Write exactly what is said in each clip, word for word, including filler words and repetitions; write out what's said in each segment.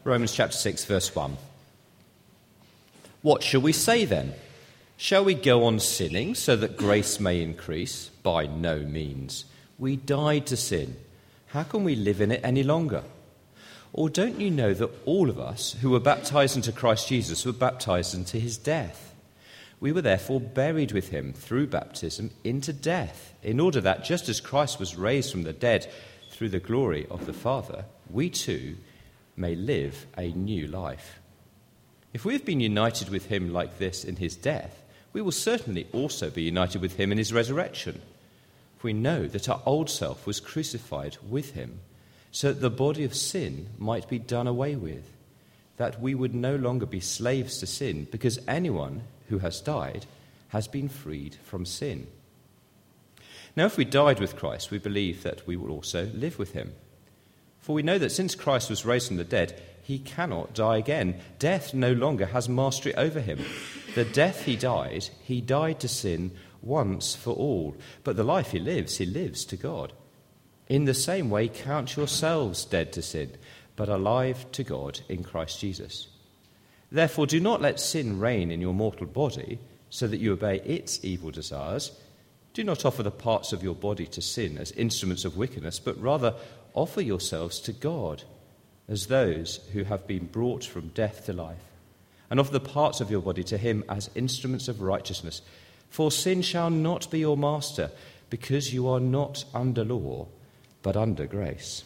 Romans chapter six, verse one. What shall we say then? Shall we go on sinning so that grace may increase? By no means. We died to sin. How can we live in it any longer? Or don't you know that all of us who were baptized into Christ Jesus were baptized into his death? We were therefore buried with him through baptism into death, in order that just as Christ was raised from the dead through the glory of the Father, we too may live a new life. If we have been united with him like this in his death, we will certainly also be united with him in his resurrection. For we know that our old self was crucified with him, so that the body of sin might be done away with, that we would no longer be slaves to sin, because anyone who has died has been freed from sin. Now, if we died with Christ, we believe that we will also live with him. For we know that since Christ was raised from the dead, he cannot die again. Death no longer has mastery over him. The death he died, he died to sin once for all. But the life he lives, he lives to God. In the same way, count yourselves dead to sin, but alive to God in Christ Jesus. Therefore, do not let sin reign in your mortal body, so that you obey its evil desires. Do not offer the parts of your body to sin as instruments of wickedness, but rather offer yourselves to God as those who have been brought from death to life, and offer the parts of your body to him as instruments of righteousness. For sin shall not be your master, because you are not under law, but under grace.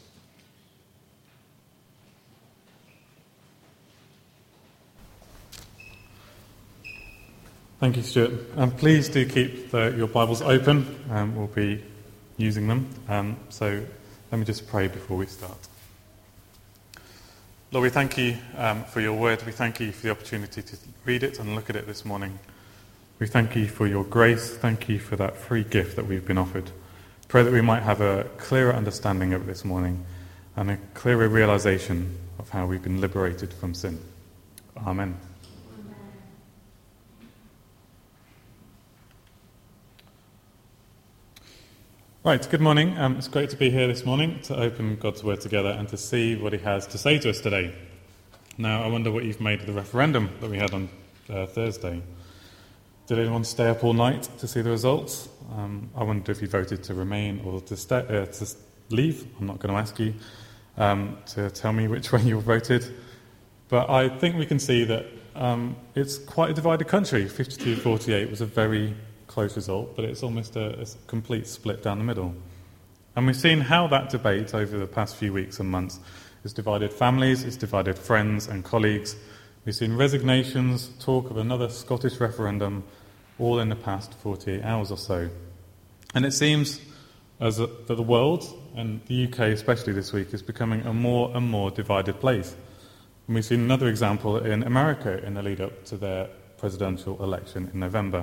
Thank you, Stuart. Um, please do keep the, your Bibles open. Um, we'll be using them. Um, so let me just pray before we start. Lord, we thank you um, for your word. We thank you for the opportunity to read it and look at it this morning. We thank you for your grace. Thank you for that free gift that we've been offered. Pray that we might have a clearer understanding of it this morning and a clearer realization of how we've been liberated from sin. Amen. Right, good morning. Um, it's great to be here this morning to open God's Word together and to see what He has to say to us today. Now, I wonder what you've made of the referendum that we had on uh, Thursday. Did anyone stay up all night to see the results? Um, I wonder if you voted to remain or to, stay, uh, to leave. I'm not going to ask you um, to tell me which way you voted. But I think we can see that um, it's quite a divided country. fifty-two forty-eight was a very close result, but it's almost a, a complete split down the middle. And we've seen how that debate over the past few weeks and months has divided families, it's divided friends and colleagues. We've seen resignations, talk of another Scottish referendum, all in the past forty-eight hours or so. And it seems as a, that the world, and the U K especially this week, is becoming a more and more divided place. And we've seen another example in America in the lead up to their presidential election in November.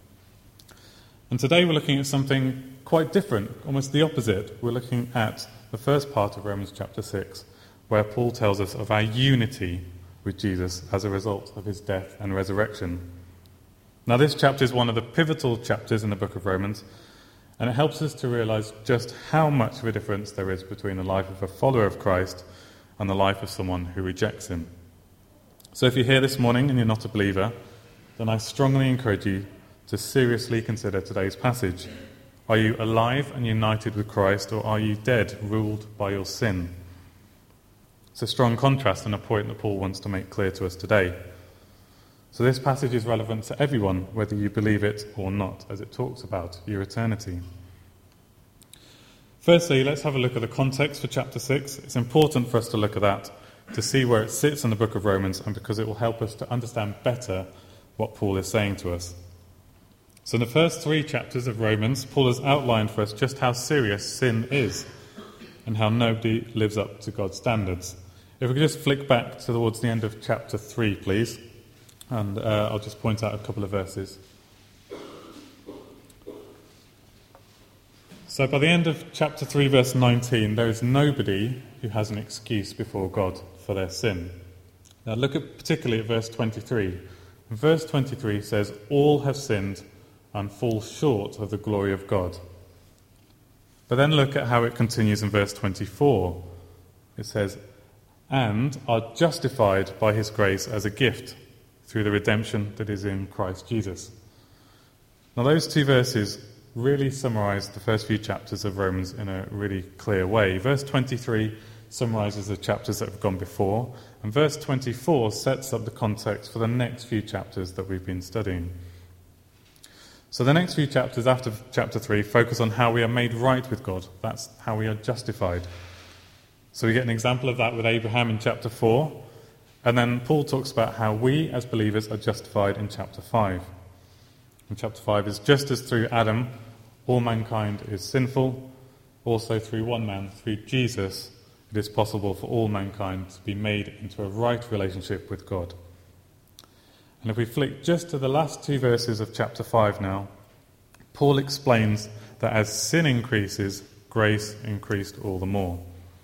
And today we're looking at something quite different, almost the opposite. We're looking at the first part of Romans chapter six, where Paul tells us of our unity with Jesus as a result of his death and resurrection. Now, this chapter is one of the pivotal chapters in the book of Romans, and it helps us to realize just how much of a difference there is between the life of a follower of Christ and the life of someone who rejects him. So if you're here this morning and you're not a believer, then I strongly encourage you to seriously consider today's passage. Are you alive and united with Christ, or are you dead, ruled by your sin? It's a strong contrast and a point that Paul wants to make clear to us today. So this passage is relevant to everyone, whether you believe it or not, as it talks about your eternity. Firstly, let's have a look at the context for chapter six. It's important for us to look at that, to see where it sits in the book of Romans, and because it will help us to understand better what Paul is saying to us. So in the first three chapters of Romans, Paul has outlined for us just how serious sin is and how nobody lives up to God's standards. If we could just flick back towards the end of chapter three, please, and uh, I'll just point out a couple of verses. So by the end of chapter three, verse nineteen, there is nobody who has an excuse before God for their sin. Now look at particularly at verse twenty-three. And verse twenty-three says, all have sinned and fall short of the glory of God. But then look at how it continues in verse twenty-four. It says, and are justified by his grace as a gift through the redemption that is in Christ Jesus. Now those two verses really summarize the first few chapters of Romans in a really clear way. Verse twenty-three summarizes the chapters that have gone before, and verse twenty-four sets up the context for the next few chapters that we've been studying. So the next few chapters after chapter three focus on how we are made right with God. That's how we are justified. So we get an example of that with Abraham in chapter four, and then Paul talks about how we as believers are justified in chapter five. In chapter five is just as through Adam all mankind is sinful, also through one man, through Jesus, it is possible for all mankind to be made into a right relationship with God. And if we flick just to the last two verses of chapter five now, Paul explains that as sin increases, grace increased all the more.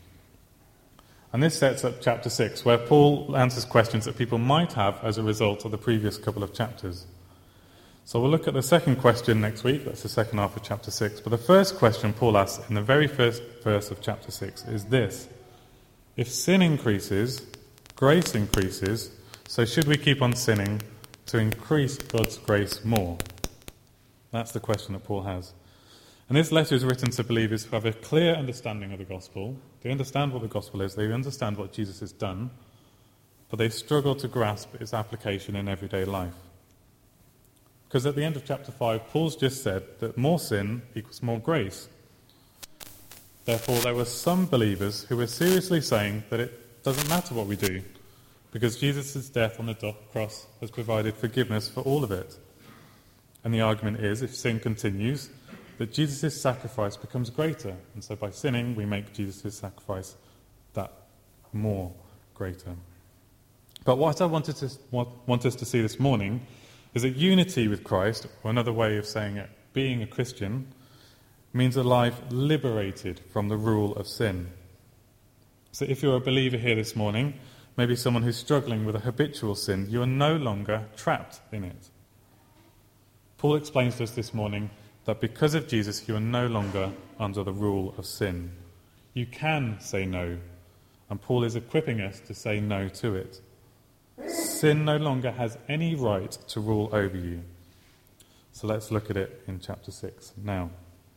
And this sets up chapter six, where Paul answers questions that people might have as a result of the previous couple of chapters. So we'll look at the second question next week, that's the second half of chapter six. But the first question Paul asks in the very first verse of chapter six is this: if sin increases, grace increases, so should we keep on sinning to increase God's grace more? That's the question that Paul has. And this letter is written to believers who have a clear understanding of the gospel. They understand what the gospel is, they understand what Jesus has done, but they struggle to grasp its application in everyday life. Because at the end of chapter five, Paul's just said that more sin equals more grace. Therefore, there were some believers who were seriously saying that it doesn't matter what we do, because Jesus' death on the cross has provided forgiveness for all of it. And the argument is, if sin continues, that Jesus' sacrifice becomes greater. And so by sinning, we make Jesus' sacrifice that more greater. But what I wanted to want, want us to see this morning is that unity with Christ, or another way of saying it, being a Christian, means a life liberated from the rule of sin. So if you're a believer here this morning, maybe someone who's struggling with a habitual sin, you are no longer trapped in it. Paul explains to us this morning that because of Jesus, you are no longer under the rule of sin. You can say no, and Paul is equipping us to say no to it. Sin no longer has any right to rule over you. So let's look at it in chapter six now.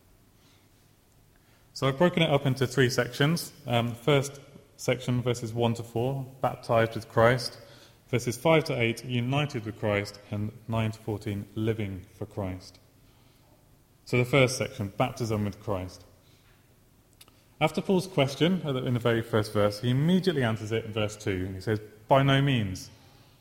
So I've broken it up into three sections. Um, the first section, verses one to four, baptized with Christ. Verses five to eight, united with Christ. And nine to fourteen, living for Christ. So the first section, baptism with Christ. After Paul's question in the very first verse, he immediately answers it in verse two. And he says, by no means.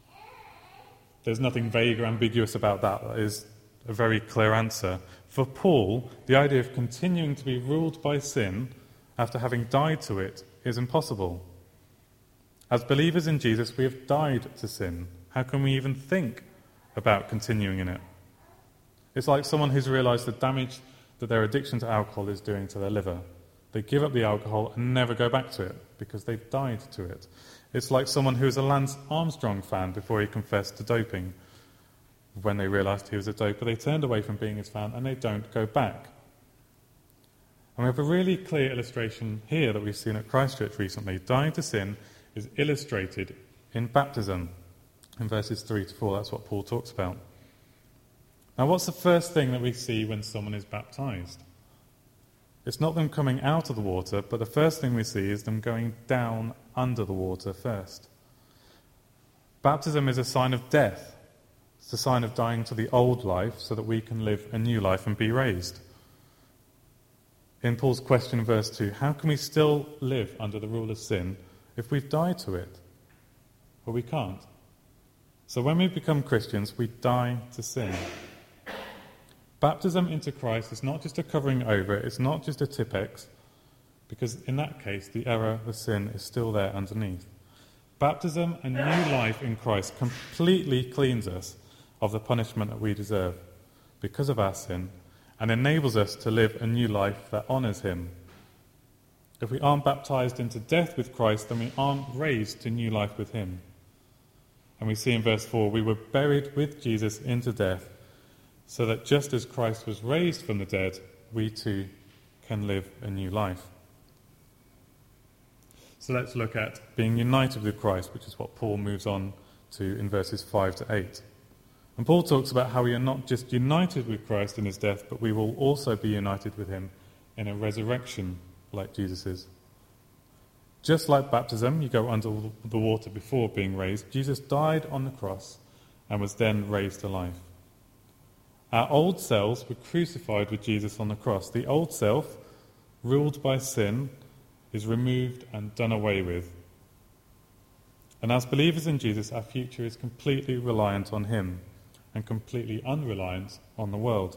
There's nothing vague or ambiguous about that. That is a very clear answer. For Paul, the idea of continuing to be ruled by sin after having died to it is impossible. As believers in Jesus, we have died to sin. How can we even think about continuing in it? It's like someone who's realised the damage that their addiction to alcohol is doing to their liver. They give up the alcohol and never go back to it because they've died to it. It's like someone who was a Lance Armstrong fan before he confessed to doping. When they realised he was a doper, they turned away from being his fan and they don't go back. And we have a really clear illustration here that we've seen at Christchurch recently. Dying to sin is illustrated in baptism. In verses three to four, that's what Paul talks about. Now, what's the first thing that we see when someone is baptised? It's not them coming out of the water, but the first thing we see is them going down under the water first. Baptism is a sign of death. It's a sign of dying to the old life so that we can live a new life and be raised. In Paul's question in verse two, how can we still live under the rule of sin if we've died to it? Well, we can't. So when we become Christians, we die to sin. Baptism into Christ is not just a covering over it, it's not just a Tipp-Ex, because in that case the error, the sin, is still there underneath. Baptism, a new life in Christ, completely cleans us of the punishment that we deserve because of our sin, and enables us to live a new life that honours him. If we aren't baptised into death with Christ, then we aren't raised to new life with him. And we see in verse four, we were buried with Jesus into death, so that just as Christ was raised from the dead, we too can live a new life. So let's look at being united with Christ, which is what Paul moves on to in verses five to eight. And Paul talks about how we are not just united with Christ in his death, but we will also be united with him in a resurrection like Jesus is. Just like baptism, you go under the water before being raised, Jesus died on the cross and was then raised to life. Our old selves were crucified with Jesus on the cross. The old self, ruled by sin, is removed and done away with. And as believers in Jesus, our future is completely reliant on him and completely unreliant on the world.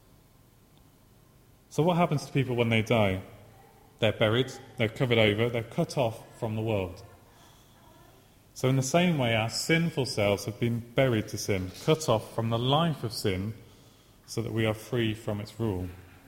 So what happens to people when they die? They're buried, they're covered over, they're cut off from the world. So in the same way, our sinful selves have been buried to sin, cut off from the life of sin, so that we are free from its rule.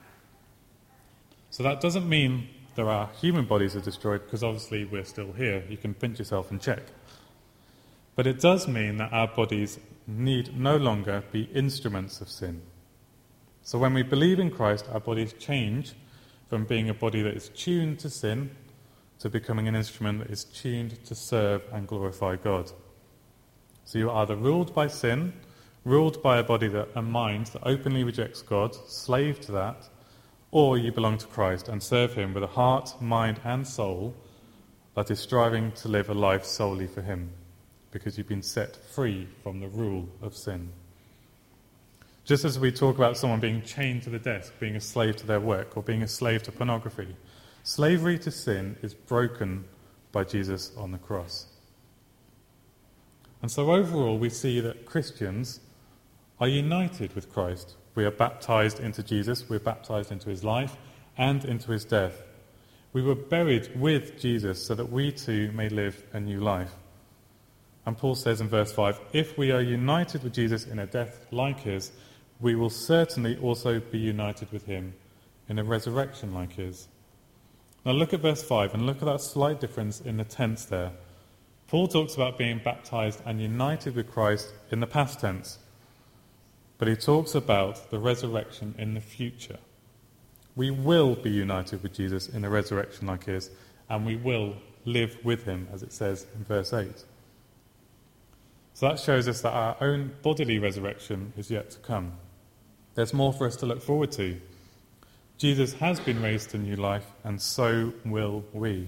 So that doesn't mean that our human bodies are destroyed, because obviously we're still here. You can pinch yourself and check. But it does mean that our bodies need no longer be instruments of sin. So when we believe in Christ, our bodies change from being a body that is tuned to sin to becoming an instrument that is tuned to serve and glorify God. So you are either ruled by sin, ruled by a body, that a mind that openly rejects God, slave to that, or you belong to Christ and serve him with a heart, mind and soul that is striving to live a life solely for him, because you've been set free from the rule of sin. Just as we talk about someone being chained to the desk, being a slave to their work, or being a slave to pornography, slavery to sin is broken by Jesus on the cross. And so overall we see that Christians are united with Christ. We are baptized into Jesus, we're baptized into his life and into his death. We were buried with Jesus so that we too may live a new life. And Paul says in verse five, if we are united with Jesus in a death like his, we will certainly also be united with him in a resurrection like his. Now look at verse five and look at that slight difference in the tense there. Paul talks about being baptized and united with Christ in the past tense, but he talks about the resurrection in the future. We will be united with Jesus in a resurrection like his, and we will live with him, as it says in verse eight. So that shows us that our own bodily resurrection is yet to come. There's more for us to look forward to. Jesus has been raised to new life, and so will we.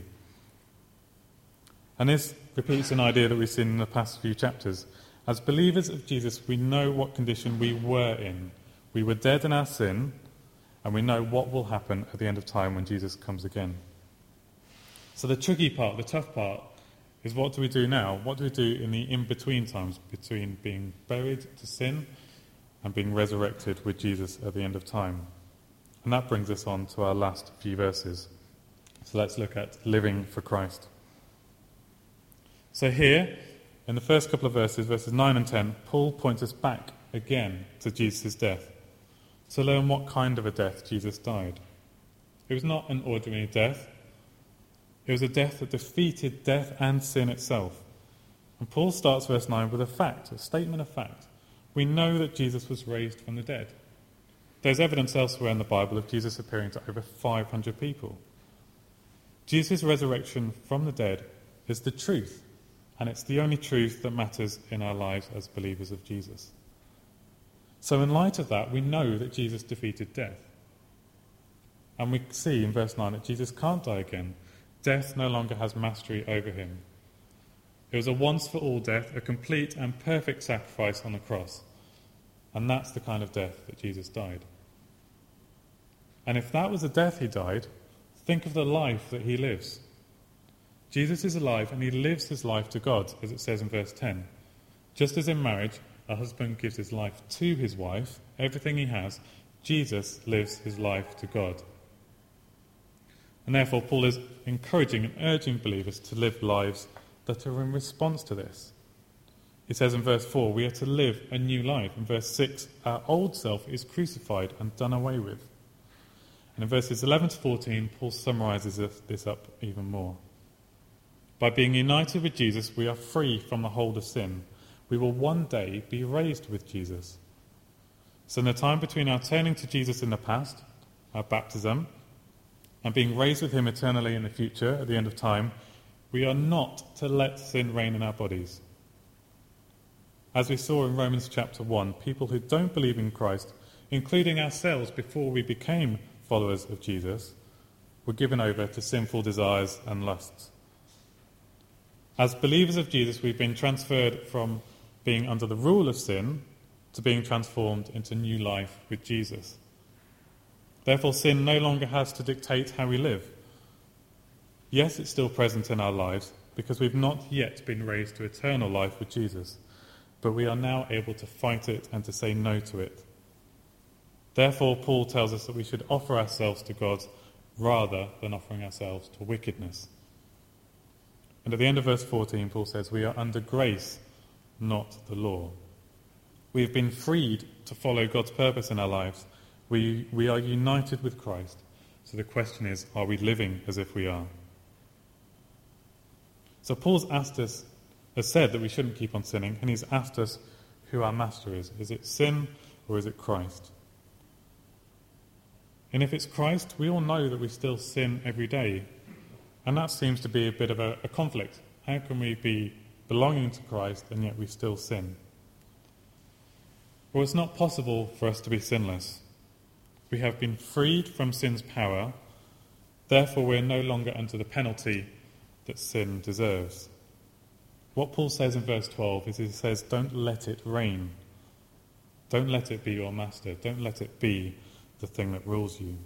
And this repeats an idea that we've seen in the past few chapters. As believers of Jesus, we know what condition we were in. We were dead in our sin, and we know what will happen at the end of time when Jesus comes again. So the tricky part, the tough part, is what do we do now? What do we do in the in-between times between being buried to sin and being resurrected with Jesus at the end of time? And that brings us on to our last few verses. So let's look at living for Christ. So here, in the first couple of verses, verses nine and ten, Paul points us back again to Jesus' death, to learn what kind of a death Jesus died. It was not an ordinary death. It was a death that defeated death and sin itself. And Paul starts verse nine with a fact, a statement of fact. We know that Jesus was raised from the dead. There's evidence elsewhere in the Bible of Jesus appearing to over five hundred people. Jesus' resurrection from the dead is the truth, and it's the only truth that matters in our lives as believers of Jesus. So in light of that, we know that Jesus defeated death. And we see in verse nine that Jesus can't die again. Death no longer has mastery over him. It was a once-for-all death, a complete and perfect sacrifice on the cross. And that's the kind of death that Jesus died. And if that was the death he died, think of the life that he lives. Jesus is alive and he lives his life to God, as it says in verse ten. Just as in marriage, a husband gives his life to his wife, everything he has, Jesus lives his life to God. And therefore, Paul is encouraging and urging believers to live lives that are in response to this. He says in verse four, we are to live a new life. In verse six, our old self is crucified and done away with. And in verses eleven to fourteen, Paul summarises this up even more. By being united with Jesus, we are free from the hold of sin. We will one day be raised with Jesus. So in the time between our turning to Jesus in the past, our baptism, and being raised with him eternally in the future at the end of time, We are not to let sin reign in our bodies. As we saw in Romans chapter one, people who don't believe in Christ, including ourselves before we became followers of Jesus, were given over to sinful desires and lusts. As believers of Jesus, we've been transferred from being under the rule of sin to being transformed into new life with Jesus. Therefore, sin no longer has to dictate how we live. Yes, it's still present in our lives because we've not yet been raised to eternal life with Jesus, but we are now able to fight it and to say no to it. Therefore, Paul tells us that we should offer ourselves to God rather than offering ourselves to wickedness. And at the end of verse fourteen, Paul says, we are under grace, not the law. We have been freed to follow God's purpose in our lives. We, we are united with Christ. So the question is, are we living as if we are? So Paul's asked us, has said that we shouldn't keep on sinning, and he's asked us who our master is. Is it sin or is it Christ? And if it's Christ, we all know that we still sin every day. And that seems to be a bit of a, a conflict. How can we be belonging to Christ and yet we still sin? Well, it's not possible for us to be sinless. We have been freed from sin's power, therefore we're no longer under the penalty that sin deserves. What Paul says in verse twelve is he says, don't let it reign. Don't let it be your master. Don't let it be the thing that rules you.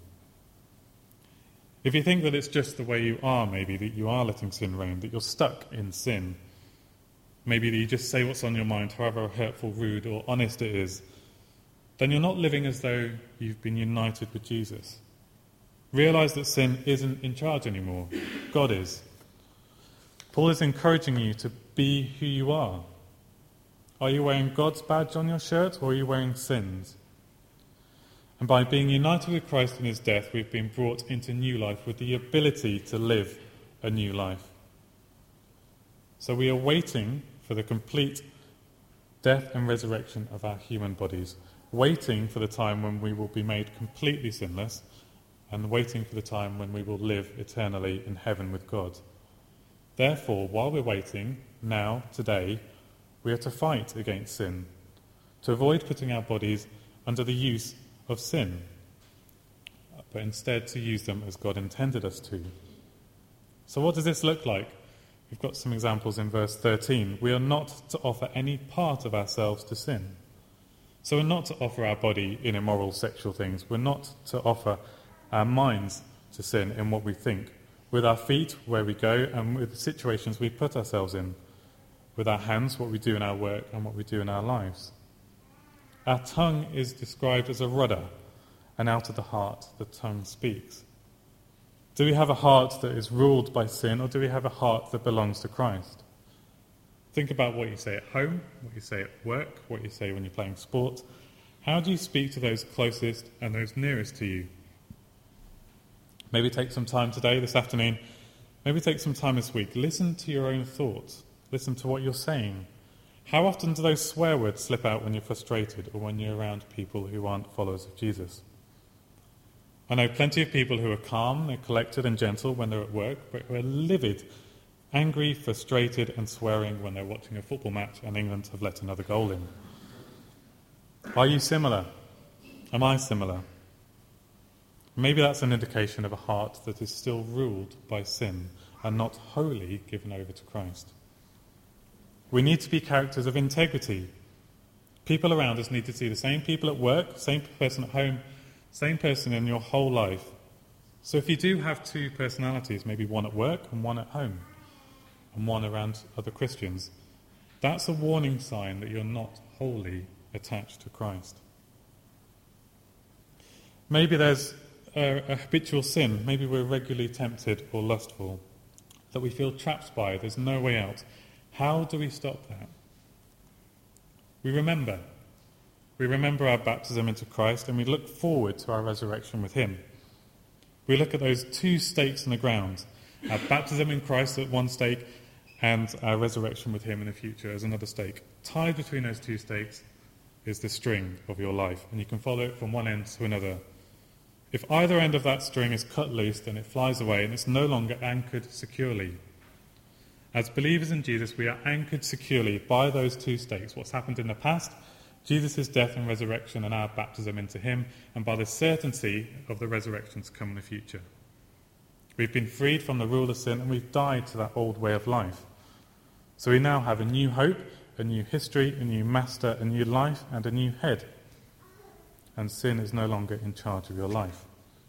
If you think that it's just the way you are, maybe, that you are letting sin reign, that you're stuck in sin, maybe that you just say what's on your mind, however hurtful, rude, or honest it is, then you're not living as though you've been united with Jesus. Realise that sin isn't in charge anymore. God is. Paul is encouraging you to be who you are. Are you wearing God's badge on your shirt, or are you wearing sin's? And by being united with Christ in his death, we've been brought into new life with the ability to live a new life. So we are waiting for the complete death and resurrection of our human bodies, waiting for the time when we will be made completely sinless, and waiting for the time when we will live eternally in heaven with God. Therefore, while we're waiting, now, today, we are to fight against sin, to avoid putting our bodies under the use of sin, but instead to use them as God intended us to. So what does this look like? We've got some examples in verse thirteen. We are not to offer any part of ourselves to sin. So we're not to offer our body in immoral sexual things. We're not to offer our minds to sin in what we think. With our feet, where we go, and with the situations we put ourselves in. With our hands, what we do in our work and what we do in our lives. Our tongue is described as a rudder, and out of the heart the tongue speaks. Do we have a heart that is ruled by sin, or do we have a heart that belongs to Christ? Think about what you say at home, what you say at work, what you say when you're playing sport. How do you speak to those closest and those nearest to you? Maybe take some time today, this afternoon, maybe take some time this week. Listen to your own thoughts. Listen to what you're saying. How often do those swear words slip out when you're frustrated or when you're around people who aren't followers of Jesus? I know plenty of people who are calm, they're collected and gentle when they're at work, but who are livid, angry, frustrated and swearing when they're watching a football match and England have let another goal in. Are you similar? Am I similar? Maybe that's an indication of a heart that is still ruled by sin and not wholly given over to Christ. We need to be characters of integrity. People around us need to see the same people at work, same person at home, same person in your whole life. So if you do have two personalities, maybe one at work and one at home, and one around other Christians, that's a warning sign that you're not wholly attached to Christ. Maybe there's a, a habitual sin. Maybe we're regularly tempted or lustful, that we feel trapped by. There's no way out. How do we stop that? We remember. We remember our baptism into Christ, and we look forward to our resurrection with him. We look at those two stakes in the ground, our baptism in Christ at one stake and our resurrection with him in the future as another stake. Tied between those two stakes is the string of your life, and you can follow it from one end to another. If either end of that string is cut loose, then it flies away and it's no longer anchored securely. As believers in Jesus, we are anchored securely by those two stakes, what's happened in the past, Jesus' death and resurrection and our baptism into him, and by the certainty of the resurrection to come in the future. We've been freed from the rule of sin and we've died to that old way of life. So we now have a new hope, a new history, a new master, a new life, and a new head. And sin is no longer in charge of your life.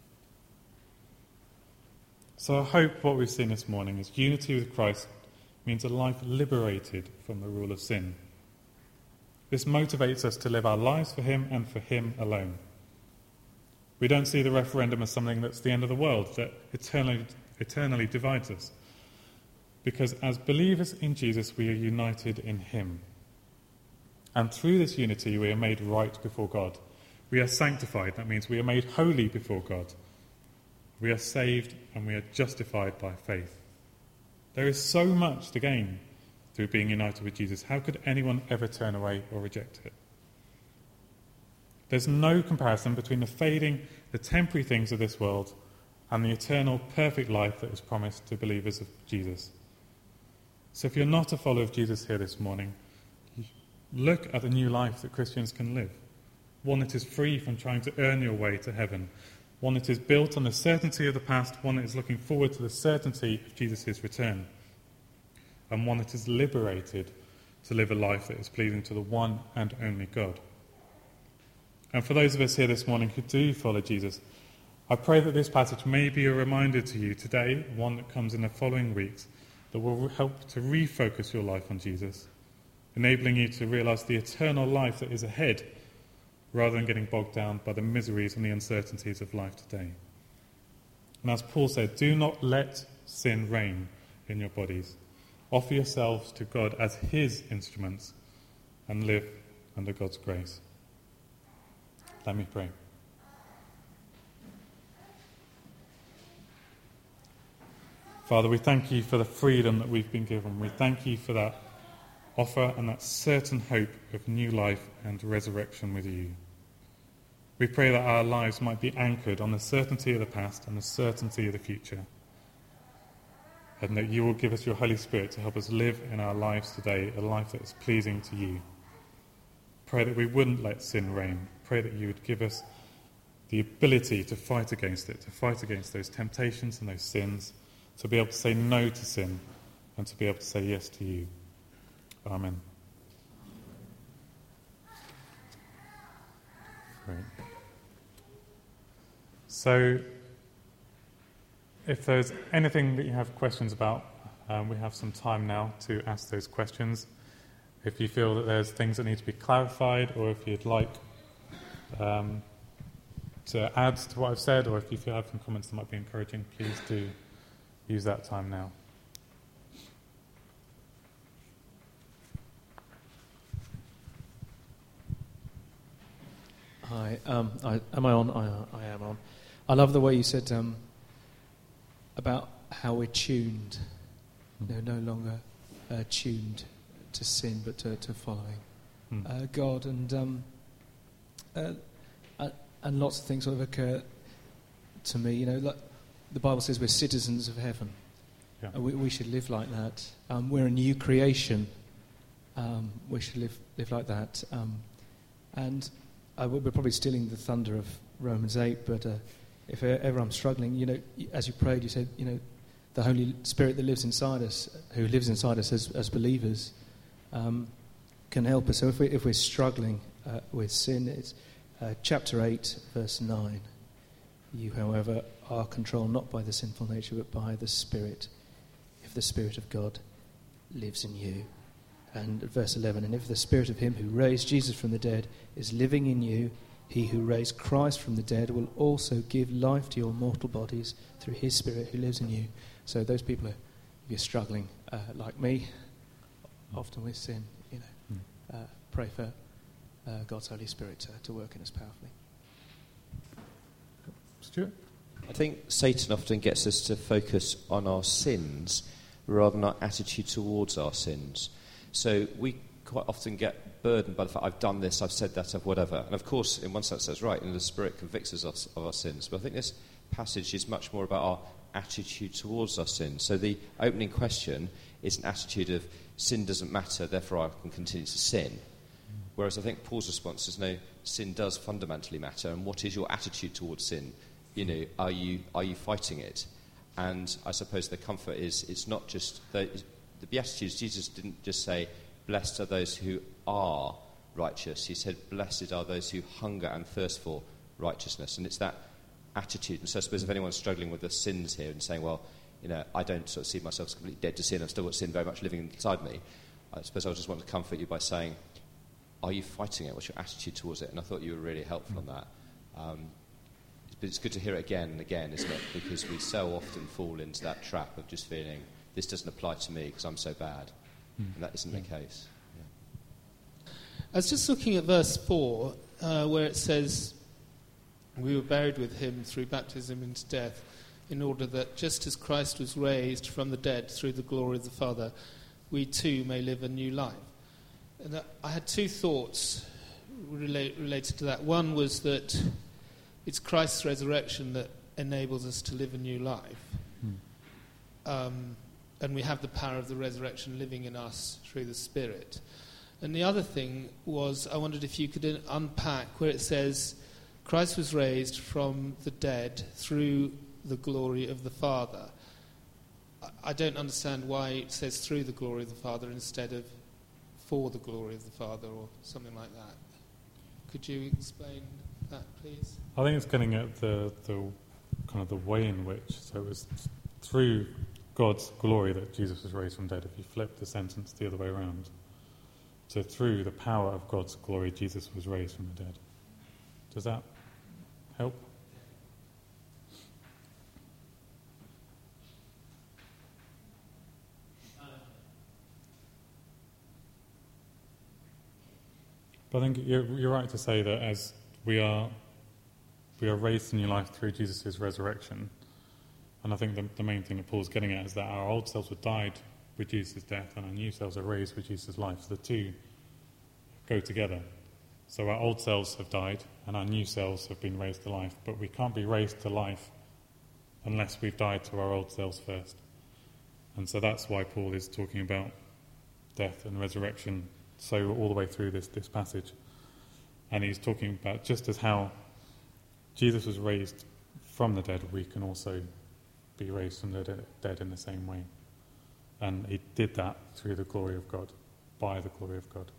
So I hope what we've seen this morning is unity with Christ means a life liberated from the rule of sin. This motivates us to live our lives for him and for him alone. We don't see the referendum as something that's the end of the world, that eternally, eternally divides us. Because as believers in Jesus, we are united in him. And through this unity, we are made right before God. We are sanctified. That means we are made holy before God. We are saved and we are justified by faith. There is so much to gain through being united with Jesus. How could anyone ever turn away or reject it? There's no comparison between the fading, the temporary things of this world and the eternal, perfect life that is promised to believers of Jesus. So if you're not a follower of Jesus here this morning, look at the new life that Christians can live. One that is free from trying to earn your way to heaven. One that is built on the certainty of the past. One that is looking forward to the certainty of Jesus' return. And one that is liberated to live a life that is pleasing to the one and only God. And for those of us here this morning who do follow Jesus, I pray that this passage may be a reminder to you today, one that comes in the following weeks, that will help to refocus your life on Jesus, enabling you to realise the eternal life that is ahead, rather than getting bogged down by the miseries and the uncertainties of life today. And as Paul said, do not let sin reign in your bodies. Offer yourselves to God as his instruments and live under God's grace. Let me pray. Father, we thank you for the freedom that we've been given. We thank you for that offer and that certain hope of new life and resurrection with you. We pray that our lives might be anchored on the certainty of the past and the certainty of the future, and that you will give us your Holy Spirit to help us live in our lives today a life that is pleasing to you. Pray that we wouldn't let sin reign. Pray that you would give us the ability to fight against it, to fight against those temptations and those sins, to be able to say no to sin and to be able to say yes to you. Amen. Great. So, if there's anything that you have questions about, um, we have some time now to ask those questions. If you feel that there's things that need to be clarified, or if you'd like um, to add to what I've said, or if you feel have some comments that might be encouraging, please do use that time now. Hi, um, I, am I on? I, I am on. I love the way you said um, about how we're tuned, you know, no longer uh, tuned to sin, but to, to following mm. uh, God, and um, uh, uh, and lots of things sort of occur to me. You know, like the Bible says we're citizens of heaven. Yeah. Uh, we, we should live like that. Um, we're a new creation. Um, we should live live like that. Um, and uh, we're probably stealing the thunder of Romans eight, but uh, if ever I'm struggling, you know, as you prayed, you said, you know, the Holy Spirit that lives inside us, who lives inside us as, as believers, um, can help us. So if, we, if we're struggling uh, with sin, it's uh, chapter eight, verse nine. You, however, are controlled not by the sinful nature, but by the Spirit, if the Spirit of God lives in you. And verse eleven, and if the Spirit of him who raised Jesus from the dead is living in you, he who raised Christ from the dead will also give life to your mortal bodies through his Spirit who lives in you. So those people, are, if you're struggling, uh, like me, often with sin, you know, uh, pray for uh, God's Holy Spirit to, to work in us powerfully. Stuart? I think Satan often gets us to focus on our sins rather than our attitude towards our sins. So we quite often get burdened by the fact, I've done this, I've said that, I've whatever. And of course, in one sense, that's right, and the Spirit convicts us of our sins. But I think this passage is much more about our attitude towards our sins. So the opening question it's an attitude of sin doesn't matter, therefore I can continue to sin. Whereas I think Paul's response is no, sin does fundamentally matter, and what is your attitude towards sin? You know, are you are you fighting it? And I suppose the comfort is it's not just the, the Beatitudes. Jesus didn't just say, blessed are those who are righteous. He said, blessed are those who hunger and thirst for righteousness. And it's that attitude. And so I suppose if anyone's struggling with the sins here and saying, well, you know, I don't sort of see myself as completely dead to sin, I've still got sin very much living inside me, I suppose I just want to comfort you by saying, are you fighting it? What's your attitude towards it? And I thought you were really helpful on that. Um, but it's good to hear it again and again, isn't it? Because we so often fall into that trap of just feeling, this doesn't apply to me because I'm so bad. Mm. And that isn't yeah. the case. Yeah. I was just looking at verse four, uh, where it says, we were buried with him through baptism into death, in order that just as Christ was raised from the dead through the glory of the Father, we too may live a new life. And I had two thoughts relate, related to that. One was that it's Christ's resurrection that enables us to live a new life. Hmm. Um, and we have the power of the resurrection living in us through the Spirit. And the other thing was, I wondered if you could unpack where it says, Christ was raised from the dead through the glory of the Father. I don't understand why it says through the glory of the Father instead of for the glory of the Father or something like that. Could you explain that, please? I think it's getting at the, the kind of the way in which, so it was through God's glory that Jesus was raised from dead. If you flip the sentence the other way around, so through the power of God's glory, Jesus was raised from the dead. Does that help? But I think you're, you're right to say that as we are we are raised to new life through Jesus' resurrection, and I think the, the main thing that Paul's getting at is that our old selves have died with Jesus' death and our new selves are raised with Jesus' life. So the two go together. So our old selves have died and our new selves have been raised to life, but we can't be raised to life unless we've died to our old selves first. And so that's why Paul is talking about death and resurrection so all the way through this, this passage. And he's talking about just as how Jesus was raised from the dead, we can also be raised from the dead in the same way. And he did that through the glory of God, by the glory of God.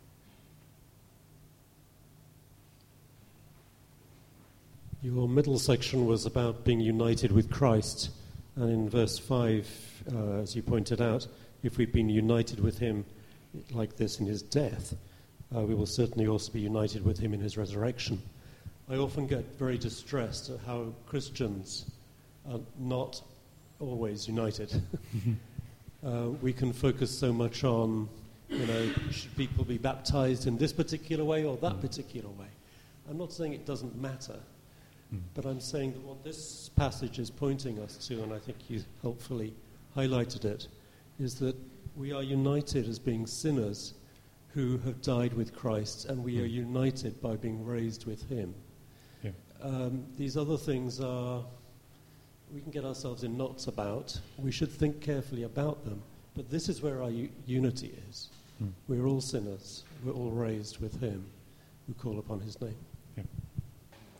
Your middle section was about being united with Christ. And in verse five, uh, as you pointed out, if we've been united with him like this in his death, uh, we will certainly also be united with him in his resurrection. I often get very distressed at how Christians are not always united. uh, we can focus so much on, you know, should people be baptized in this particular way or that particular way? I'm not saying it doesn't matter, but I'm saying that what this passage is pointing us to, and I think you helpfully highlighted it, is that we are united as being sinners who have died with Christ, and we are united by being raised with him. Yeah. Um, these other things are, we can get ourselves in knots about. We should think carefully about them. But this is where our u- unity is. Mm. We're all sinners. We're all raised with him who call upon his name.